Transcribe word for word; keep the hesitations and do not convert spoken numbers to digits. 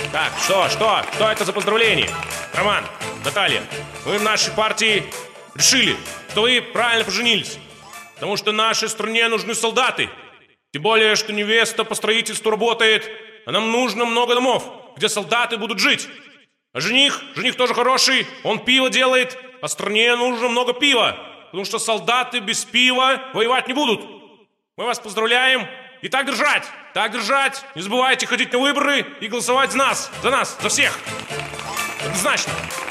Так, что, что? Что это за поздравление? Роман, Наталья, мы в нашей партии решили, что вы правильно поженились. Потому что нашей стране нужны солдаты. Тем более, что невеста по строительству работает, а нам нужно много домов, где солдаты будут жить. А жених, жених тоже хороший, он пиво делает, а стране нужно много пива, потому что солдаты без пива воевать не будут. Мы вас поздравляем. И так держать, так держать. Не забывайте ходить на выборы и голосовать за нас, за нас, за всех. Однозначно.